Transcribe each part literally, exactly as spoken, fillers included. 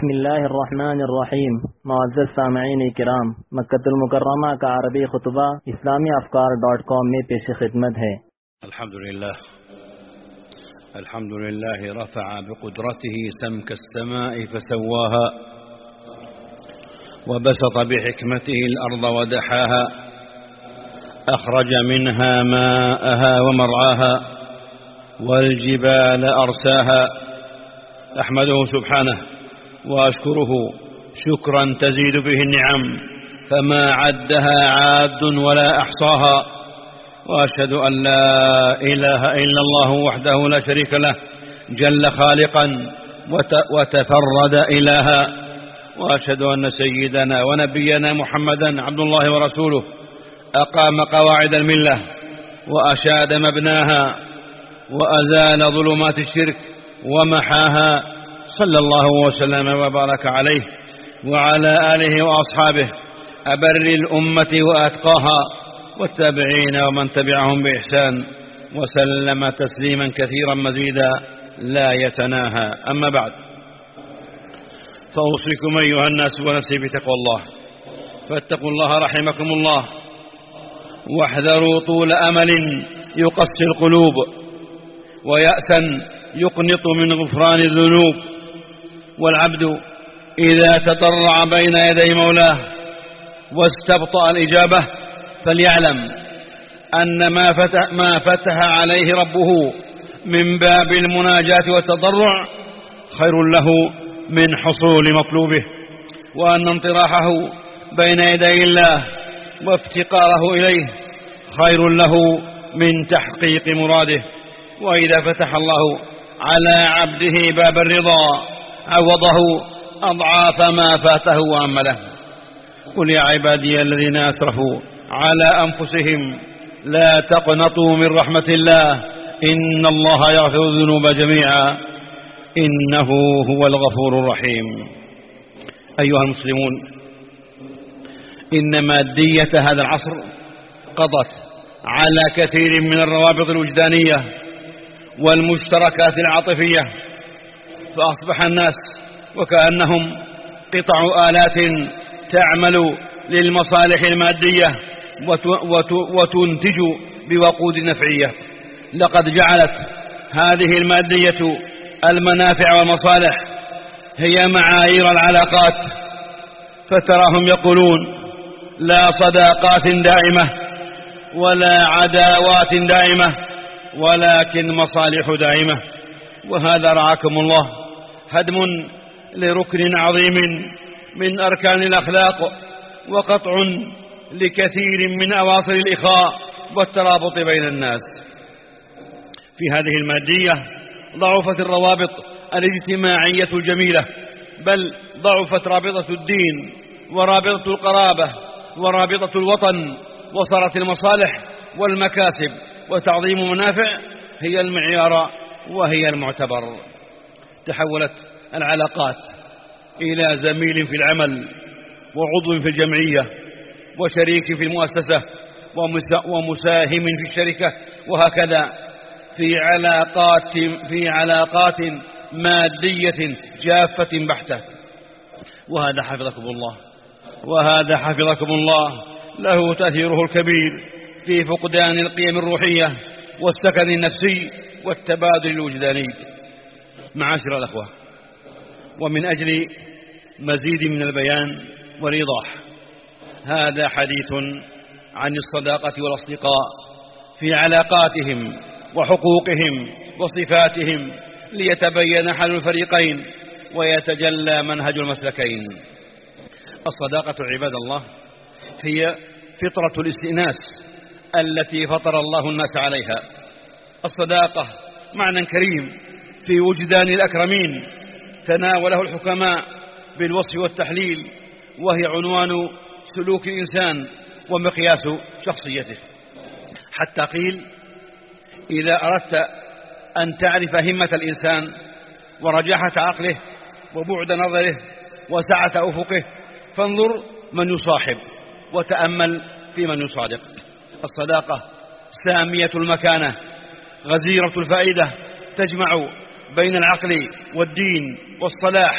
بسم الله الرحمن الرحیم. معزز سامعین کرام، مکۃ المکرمہ کا عربی خطبہ اسلامی افکار ڈاٹ کام میں پیش خدمت ہے. الحمد لله الحمد لله رفع بقدرته سمك السماء فسواها وبسط بحكمته الأرض ودحاها أخرج منها ماءها ومرعاها والجبال أرساها. أحمده سبحانه وأشكره شكرا تزيد به النعم فما عدها عاد ولا أحصاها. وأشهد أن لا إله إلا الله وحده لا شريك له جل خالقا وتفرد إلها. وأشهد أن سيدنا ونبينا محمدا عبد الله ورسوله أقام قواعد الملة وأشاد مبناها وأزال ظلمات الشرك ومحاها، صلى الله وسلم وبارك عليه وعلى آله وأصحابه أبر الأمة وأتقاها والتابعين ومن تبعهم بإحسان وسلم تسليما كثيرا مزيدا لا يتناهى. أما بعد، فأوصيكم أيها الناس ونفسي بتقوى الله، فاتقوا الله رحمكم الله، واحذروا طول أمل يقسي القلوب ويأسا يقنط من غفران الذنوب. والعبد إذا تضرع بين يدي مولاه واستبطأ الإجابة فليعلم أن ما فتح, ما فتح عليه ربه من باب المناجاة والتضرع خير له من حصول مطلوبه، وأن انطراحه بين يدي الله وافتقاره إليه خير له من تحقيق مراده. وإذا فتح الله على عبده باب الرضا عوضه أضعاف ما فاته وأمله. قل يا عبادي الذين أسرفوا على أنفسهم لا تقنطوا من رحمة الله إن الله يغفر الذنوب جميعا إنه هو الغفور الرحيم. أيها المسلمون، إن مادية هذا العصر قضت على كثير من الروابط الوجدانية والمشتركات العاطفية، فأصبح الناس وكأنهم قطع آلات تعمل للمصالح المادية وتنتج بوقود نفعية. لقد جعلت هذه المادية المنافع والمصالح هي معايير العلاقات، فتراهم يقولون لا صداقات دائمة ولا عداوات دائمة ولكن مصالح دائمة. وهذا رعاكم الله هدم لركن عظيم من أركان الأخلاق وقطع لكثير من أواصر الإخاء والترابط بين الناس. في هذه المادية ضعفت الروابط الاجتماعية الجميلة، بل ضعفت رابطة الدين ورابطة القرابة ورابطة الوطن، وصارت المصالح والمكاسب وتعظيم منافع هي المعيار وهي المعتبر. تحولت العلاقات إلى زميل في العمل وعضو في الجمعية وشريك في المؤسسة ومساهم في الشركة، وهكذا في علاقات في علاقات مادية جافة بحتة. وهذا حفظكم الله وهذا حفظكم الله له تأثيره الكبير في فقدان القيم الروحية والسكن النفسي والتبادل الوجداني. معاشر الأخوة، ومن أجل مزيد من البيان والإيضاح، هذا حديث عن الصداقة والأصدقاء في علاقاتهم وحقوقهم وصفاتهم ليتبين حل الفريقين ويتجلى منهج المسلكين. الصداقة عباد الله هي فطرة الاستئناس التي فطر الله الناس عليها. الصداقة معنى كريم في وجدان الأكرمين تناوله الحكماء بالوصف والتحليل، وهي عنوان سلوك الإنسان ومقياس شخصيته. حتى قيل: إذا أردت أن تعرف همة الإنسان ورجاحة عقله وبعد نظره وسعة أفقه فانظر من يصاحب وتأمل في من يصادق. الصداقة سامية المكانة غزيرة الفائدة، تجمع بين العقل والدين والصلاح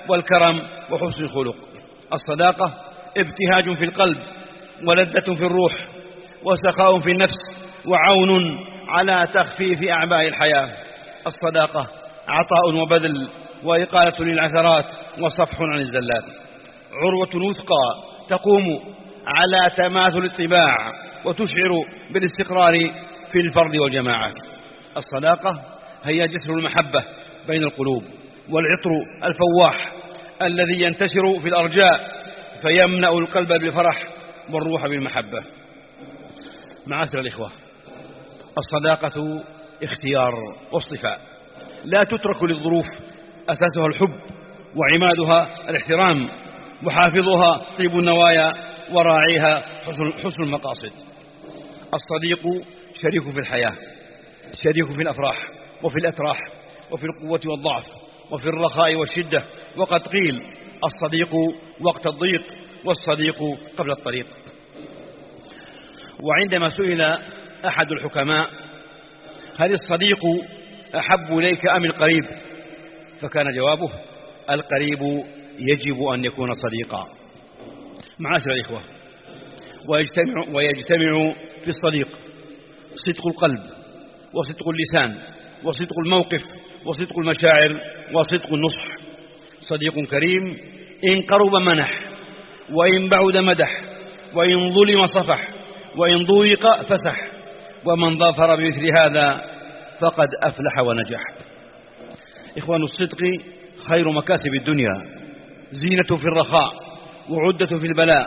والكرم وحسن الخلق. الصداقة ابتهاج في القلب ولذة في الروح وسخاء في النفس وعون على تخفيف أعباء الحياة. الصداقة عطاء وبذل وإقالة للعثرات وصفح عن الزلات. عروة وثقى تقوم على تماثل الطباع وتشعر بالاستقرار في الفرد والجماعة. الصداقة هي جسر المحبة بين القلوب والعطر الفواح الذي ينتشر في الأرجاء فيمنأ القلب بالفرح والروح بالمحبة. معاشر الإخوة، الصداقة اختيار واصطفاء لا تترك للظروف، أساسها الحب وعمادها الاحترام وحافظها طيب النوايا وراعيها حسن المقاصد. الصديق شريك في الحياة، شريك في الأفراح وفي الأتراح وفي القوة والضعف وفي الرخاء والشدة. وقد قيل الصديق وقت الضيق والصديق قبل الطريق. وعندما سئل أحد الحكماء هل الصديق أحب إليك أم القريب، فكان جوابه القريب يجب أن يكون صديقا. معاشر الإخوة، ويجتمع, ويجتمع في الصديق صدق القلب وصدق اللسان وصدق الموقف وصدق المشاعر وصدق النصح. صديق كريم إن قرب منح وإن بعد مدح وإن ظلم صفح وإن ضيق فسح، ومن ظفر بمثل هذا فقد أفلح ونجح. إخوان، الصدق خير مكاسب الدنيا، زينة في الرخاء وعدة في البلاء،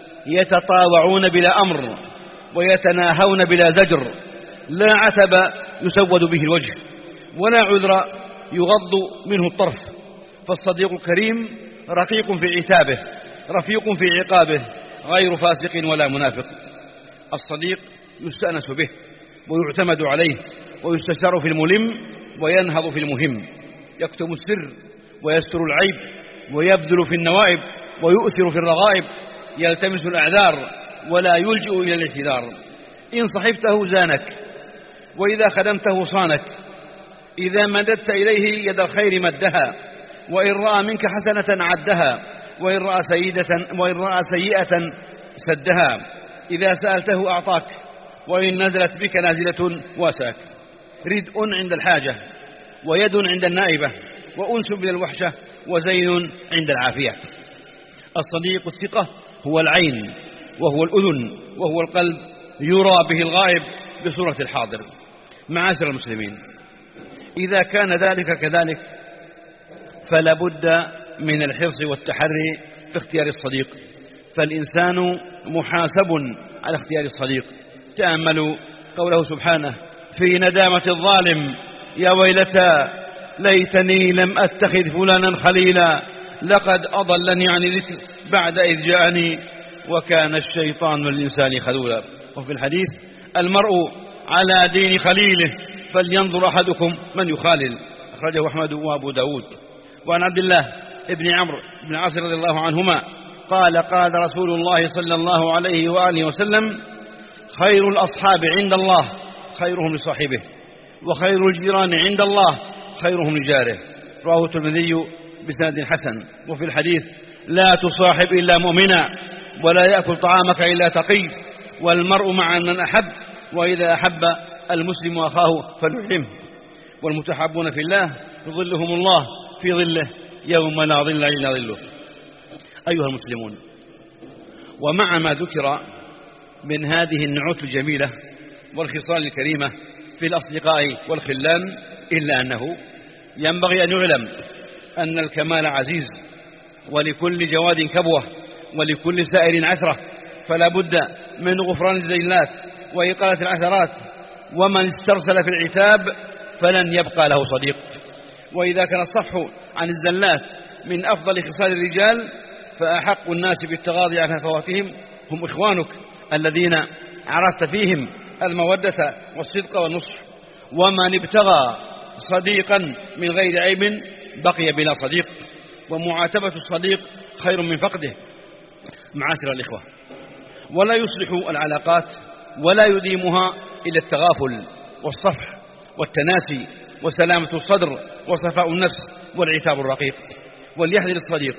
يتطاوعون بلا أمر ويتناهون بلا زجر، لا عتب يسود به الوجه ولا عذر يغض منه الطرف. فالصديق الكريم رقيق في عتابه رفيق في عقابه، غير فاسق ولا منافق. الصديق يستأنس به ويعتمد عليه ويستشار في الملم وينهض في المهم، يكتم السر ويستر العيب ويبذل في النوائب ويؤثر في الرغائب، يلتمس الأعذار ولا يلجئ إلى الاعتذار. إن صحبته زانك وإذا خدمته صانك، إذا مددت إليه يد الخير مدها، وإن رأى منك حسنة عدها، وإن رأى سيئة, وإن رأى سيئة سدها. إذا سألته أعطاك وإن نزلت بك نازلة واساك. ردء عند الحاجة ويد عند النائبة وأنس من الوحشة وزين عند العافية. الصديق الثقة هو العين وهو الأذن وهو القلب، يرى به الغائب بصورة الحاضر. معاشر المسلمين، إذا كان ذلك كذلك فلا بد من الحرص والتحري في اختيار الصديق، فالإنسان محاسب على اختيار الصديق. تأملوا قوله سبحانه في ندامة الظالم يا ويلتى ليتني لم أتخذ فلانا خليلا لقد أضلني عن الذكر بعد إذ جاءني وكان الشيطان للإنسان خذولا. وفي الحديث المرء على دين خليله فلينظر أحدكم من يخالل، أخرجه أحمد وأبو داود. وعن عبد الله ابن عمرو بن عاص رضي الله عنهما قال قال رسول الله صلى الله عليه وآله وسلم خير الأصحاب عند الله خيرهم لصاحبه، وخير الجيران عند الله خيرهم لجاره. رواه الترمذي بسند حسن. وفي الحديث لا تصاحب إلا مؤمنا ولا يأكل طعامك إلا تقي، والمرء مع من أحب، وإذا أحب المسلم أخاه فليحرمه. والمتحابون في الله يظلهم الله في ظله يوم لا ظل إلا ظله. أيها المسلمون، ومع ما ذكر من هذه النعوت الجميلة والخصال الكريمة في الأصدقاء والخلان، إلا أنه ينبغي أن يعلم أن الكمال عزيز، ولكل جواد كبوة، ولكل سائر عثرة، فلا بد من غفران الزلات وإقالة العثرات. ومن استرسل في العتاب فلن يبقى له صديق. وإذا كان الصفح عن الزلات من أفضل خصال الرجال، فأحق الناس بالتغاضي عن هفواتهم هم إخوانك الذين عرفت فيهم المودة والصدق والنصح. ومن ابتغى صديقا من غير عيب بقي بلا صديق، ومعاتبة الصديق خير من فقده. معاشر الإخوة، ولا يصلح العلاقات ولا يديمها إلى التغافل والصفح والتناسي وسلامة الصدر وصفاء النفس والعتاب الرقيق. وليحذر الصديق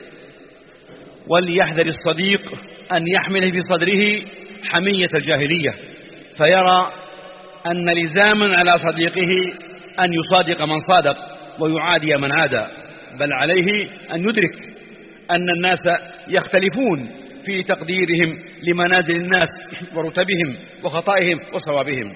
وليحذر الصديق أن يحمل في صدره حمية الجاهلية فيرى أن لزاما على صديقه أن يصادق من صادق ويعادي من عادى، بل عليه أن يدرك أن الناس يختلفون في تقديرهم لمنازل الناس ورتبهم وخطائهم وصوابهم.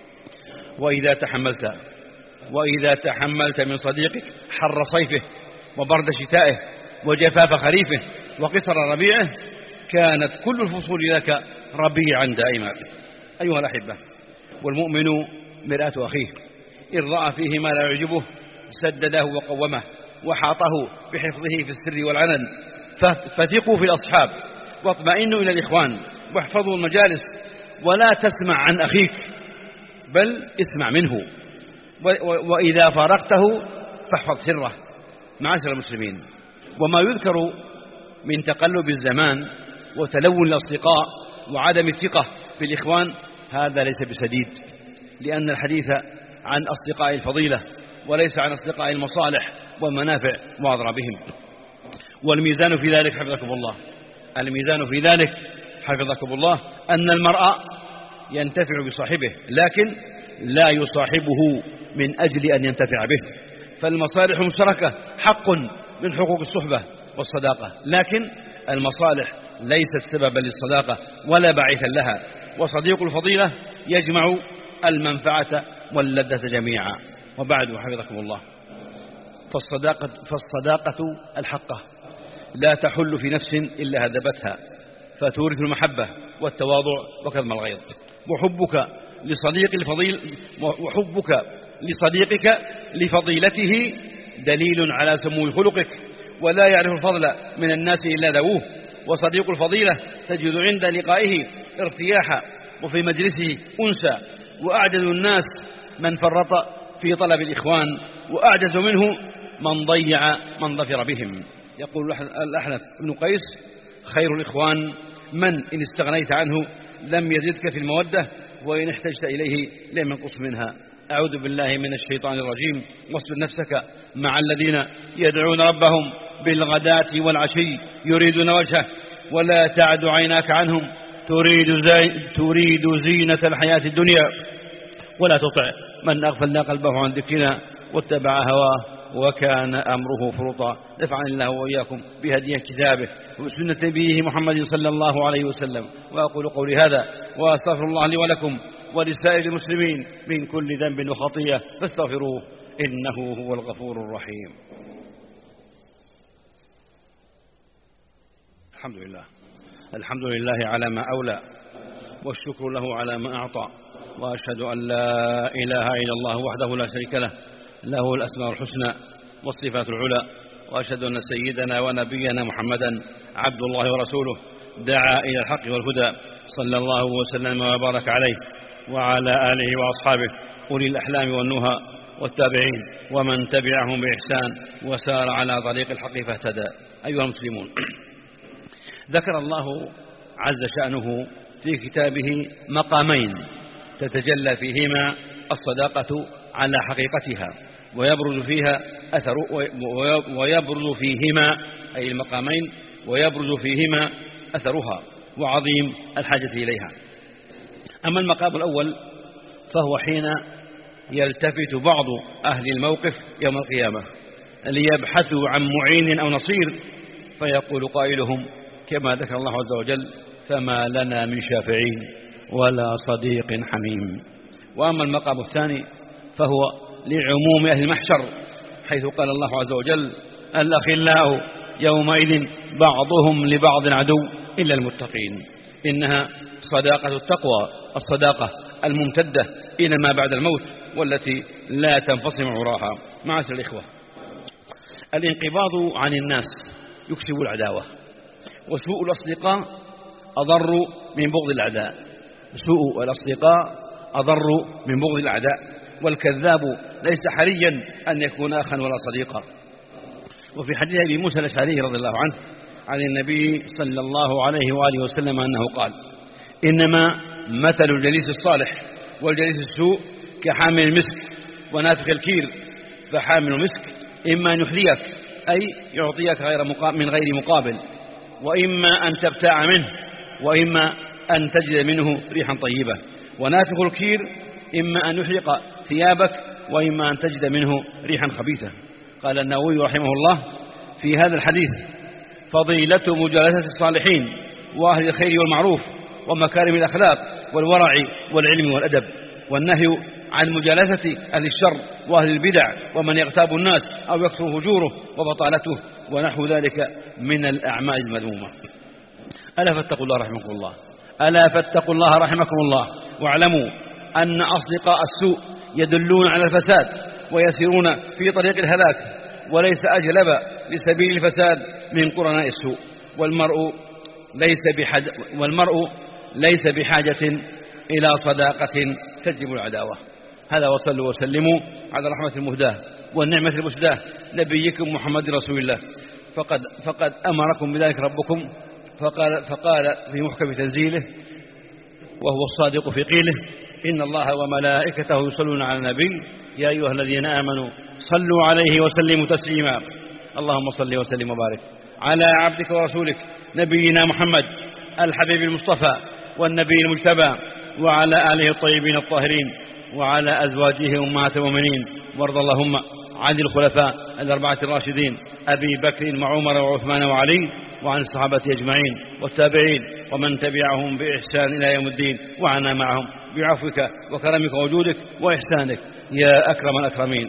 وإذا تحملت وإذا تحملت من صديقك حر صيفه وبرد شتائه وجفاف خريفه وقصر ربيعه كانت كل الفصول لك ربيعا دائما. أيها الأحبة، والمؤمن مرآة أخيه، إن رأى فيه ما لا يعجبه سدده وقومه وحاطه بحفظه في السر والعلن. فثقوا في الأصحاب واطمئنوا إلى الإخوان واحفظوا المجالس، ولا تسمع عن أخيك بل اسمع منه، وإذا فارقته فاحفظ سره. معاشر المسلمين، وما يذكر من تقلب الزمان وتلون الأصدقاء وعدم الثقة في الإخوان هذا ليس بسديد، لأن الحديث عن أصدقاء الفضيلة وليس عن أصدقاء المصالح والمنافع وأضرابهم. والميزان في ذلك حفظكم الله الميزان في ذلك حفظكم الله أن المرء ينتفع بصاحبه، لكن لا يصاحبه من أجل أن ينتفع به. فالمصالح المشتركة حق من حقوق الصحبة والصداقة، لكن المصالح ليست سببا للصداقة ولا باعثا لها. وصديق الفضيلة يجمع المنفعة واللذة جميعا. وبعد حفظكم الله، فالصداقة, فالصداقة الحقة لا تحل في نفس إلا هذبتها، فتورث المحبة والتواضع وكظم الغيظ. وحبك لصديق الفضيل وحبك لصديقك لفضيلته دليل على سمو خلقك، ولا يعرف الفضل من الناس إلا ذووه. وصديق الفضيلة تجد عند لقائه ارتياحا وفي مجلسه أنسا. وأعجز الناس من فرط في طلب الإخوان، وأعجز منه من ضيع من ظفر بهم. يقول الأحنف بن قيس: خير الإخوان من إن استغنيت عنه لم يزدك في المودة، وإن احتجت إليه لم ينقص منها. أعوذ بالله من الشيطان الرجيم. واصبر نفسك مع الذين يدعون ربهم بالغداة والعشي يريدون وجهه، ولا تعد عيناك عنهم تريد, زي تريد زينة الحياة الدنيا، ولا تطع من أغفلنا قلبه عن ذكرنا واتبع هواه وكان أمره فرطا. نفعني الله وإياكم بهدي كتابه وسنة نبيه محمد صلى الله عليه وسلم. وأقول قولي هذا وأستغفر الله لي ولكم ولسائر المسلمين من كل ذنب وخطيئة فاستغفروه إنه هو الغفور الرحيم. الحمد لله الحمد لله على ما أولى، والشكر له على ما أعطى، وأشهد أن لا إله إلا الله وحده لا شريك له له الأسماء الحسنى والصفات العلى. وأشهد أن سيدنا ونبينا محمدا عبد الله ورسوله دعا إلى الحق والهدى، صلى الله وسلم وبارك عليه وعلى آله وأصحابه أولي الأحلام والنهى والتابعين ومن تبعهم بإحسان وسار على طريق الحق فاهتدى. أيها المسلمون، ذكر الله عز شأنه في كتابه مقامين تتجلى فيهما الصداقة على حقيقتها، ويبرز فيها أثر ويبرز فيهما أي المقامين ويبرز فيهما أثرها وعظيم الحاجة إليها. أما المقام الأول فهو حين يلتفت بعض أهل الموقف يوم القيامة ليبحثوا عن معين أو نصير، فيقول قائلهم كما ذكر الله عز وجل: فما لنا من شافعين ولا صديق حميم. وأما المقام الثاني فهو لعموم أهل المحشر، حيث قال الله عز وجل: الأخلاء يومئذ بعضهم لبعض عدو إلا المتقين. إنها صداقة التقوى، الصداقة الممتدة إلى ما بعد الموت، والتي لا تنفصم عراها. معاشر الإخوة، الانقباض عن الناس يكسب العداوة، وسوء الأصدقاء أضر من بغض الأعداء سوء الأصدقاء أضر من بغض الأعداء والكذاب ليس حريا أن يكون أخا ولا صديقا. وفي حديث أبي موسى الأشعري رضي الله عنه عن النبي صلى الله عليه وآله وسلم أنه قال: إنما مثل الجليس الصالح والجليس السوء كحامل المسك ونافخ الكير، فحامل المسك إما أن يحذيك أي يعطيك غير من غير مقابل، وإما أن تبتاع منه وإما أن تجد منه ريحا طيبة. ونافخ الكير إما أن يحرق ثيابك وإما أن تجد منه ريحا خبيثة. قال النووي رحمه الله في هذا الحديث: فضيلة مجالسة الصالحين وأهل الخير والمعروف ومكارم الأخلاق والورع والعلم والأدب، والنهي عن مجالسة أهل الشر وأهل البدع ومن يغتاب الناس أو يكثر فجوره وبطالته ونحو ذلك من الأعمال المذمومة. ألا فاتقوا الله رحمكم الله ألا فاتقوا الله رحمكم الله واعلموا أن أصدقاء السوء يدلون على الفساد ويسيرون في طريق الهلاك، وليس أجلب لسبيل الفساد من قرناء السوء، والمرء ليس بحاجة, والمرء ليس بحاجة إلى صداقة تجلب العداوة. هذا وصلوا وسلموا على رحمة المهداة والنعمة المسداة نبيكم محمد رسول الله، فقد, فقد أمركم بذلك ربكم فقال, فقال في محكم تنزيله وهو الصادق في قيله: إن الله وملائكته يصلون على النبي يا أيها الذين آمنوا صلوا عليه وسلموا تسليما. اللهم صل وسلم وبارك على عبدك ورسولك نبينا محمد الحبيب المصطفى والنبي المجتبى، وعلى آله الطيبين الطاهرين، وعلى أزواجه أمهات المؤمنين. وارض اللهم عن الخلفاء الأربعة الراشدين أبي بكر وعمر وعثمان وعلي، وعن الصحابة أجمعين والتابعين ومن تبعهم بإحسان إلى يوم الدين، وعنا معهم بعفوك وكرمك وجودك وإحسانك يا أكرم الأكرمين.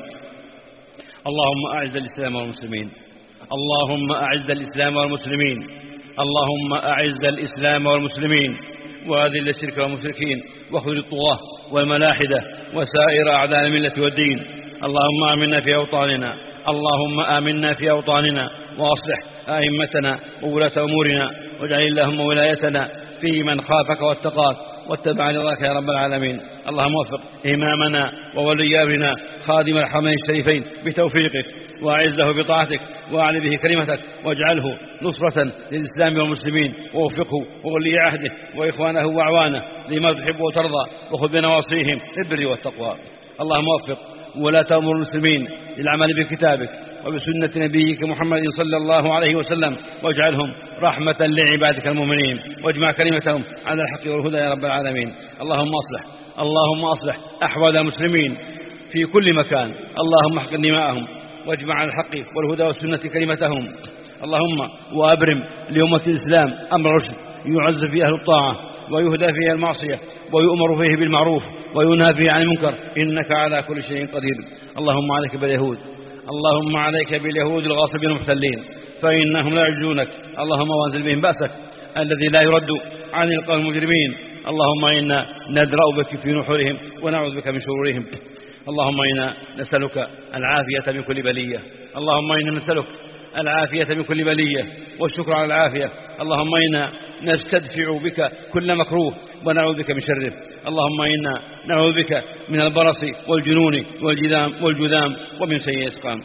اللهم أعز الإسلام والمسلمين اللهم أعز الإسلام والمسلمين اللهم أعز الإسلام والمسلمين وأذل الشرك والمشركين واخذل الطغاة والملاحدة وسائر أعداء الملة والدين. اللهم آمنا في أوطاننا اللهم آمنا في أوطاننا وأصلح أئمتنا وولاة أمورنا، واجعل اللهم ولايتنا في من خافك واتقاك واتبع رضاك يا رب العالمين. اللهم وفق إمامنا وولي أمرنا خادم الحرمين الشريفين بتوفيقك، وأعزه بطاعتك، وأعلي به كلمتك، واجعله نصرة للإسلام والمسلمين، ووفقه وولي عهده وإخوانه وأعوانه لما تحب وترضى، وخذ بنواصيهم للبر والتقوى. اللهم وفق ولاة أمور المسلمين للعمل بكتابك وبسنة نبيك محمد صلى الله عليه وسلم، واجعلهم رحمة لعبادك المؤمنين، واجمع كلمتهم على الحق والهدى يا رب العالمين. اللهم أصلح اللهم أصلح أحوال المسلمين في كل مكان، اللهم احقن دماءهم واجمع على الحق والهدى والسنة كلمتهم. اللهم وأبرم لأمة الإسلام أمر رشد يعز فيه أهل الطاعة ويهدى فيه المعصية ويؤمر فيه بالمعروف وينهى فيه عن المنكر، إنك على كل شيء قدير. اللهم عليك باليهود اللهم عليك باليهود الغاصبين المحتلين، فإنهم لا يعجزونك. اللهم وانزل بهم بأسك الذي لا يرد عن القوم المجرمين. اللهم إنا ندرأ بك في نحورهم ونعوذ بك من شرورهم. اللهم إنا نسألك العافية من كل بلية اللهم إنا نسألك العافية من كل بلية والشكر على العافية. اللهم إنا نستدفع بك كل مكروه ونعوذ بك من شره. اللهم إنا نعوذ بك من البرص والجنون والجذام والجذام ومن سيء الأسقام.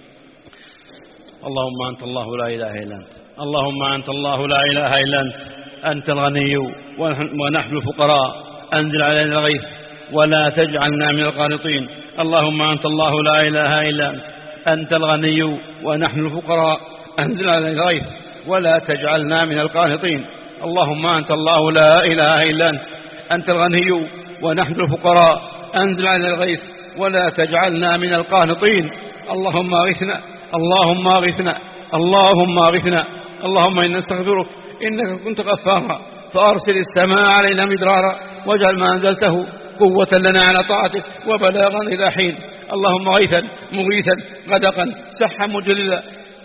اللهم أنت الله لا إله إلا أنت اللهم أنت الله لا إله إلا أنت أنت الغني ونحن الفقراء، أنزل علينا الغيث ولا تجعلنا من القانطين. اللهم أنت الله لا إله إلا أنت أنت الغني ونحن الفقراء، أنزل علينا الغيث ولا تجعلنا من القانطين. اللهم أنت الله لا إله إلا أنت أنت الغني ونحن الفقراء، أنزل علينا الغيث ولا تجعلنا من القانطين. اللهم أغثنا اللهم أغثنا اللهم أغثنا. اللهم إنا نستغفرك إنك كنت غفارا، فأرسل السماء علينا مدرارا، واجعل ما أنزلته قوة لنا على طاعتك وبلاغا إلى حين. اللهم غيثا مغيثا غدقا سحا مجللا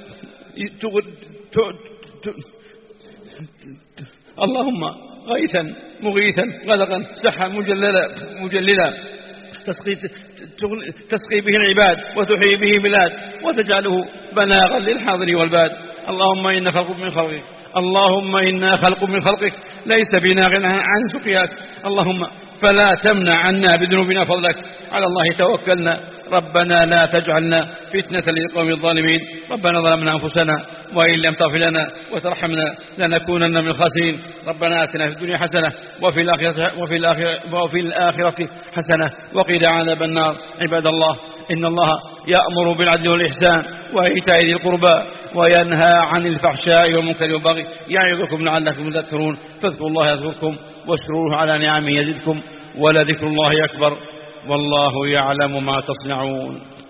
اللهم غيثا مغيثا غدقا سحا مجللا مجللا تسقي, تسقي به العباد وتحيي به بلاد وتجعله بلاغا للحاضر والباد. اللهم إنا خلق من خلقك اللهم إنا خلق من خلقك ليس بنا غنى عن سقياك. اللهم فلا تمنع عنا بذنوبنا فضلك. على الله توكلنا، ربنا لا تجعلنا فتنة للقوم الظالمين. ربنا ظلمنا أنفسنا وإن لم تغفر لنا وترحمنا لنكونن من الخاسرين. ربنا آتنا في الدنيا حسنة وفي الآخرة, وفي الآخرة, وفي الآخرة حسنة وقنا عذاب النار. عباد الله، إن الله يأمر بالعدل والإحسان وإيتاء ذي القربى وينهى عن الفحشاء والمنكر والبغي يعظكم لعلكم تذكرون فاذكروا الله يذكركم واشكروه على نعمه يزدكم ولذكر الله أكبر والله يعلم ما تصنعون.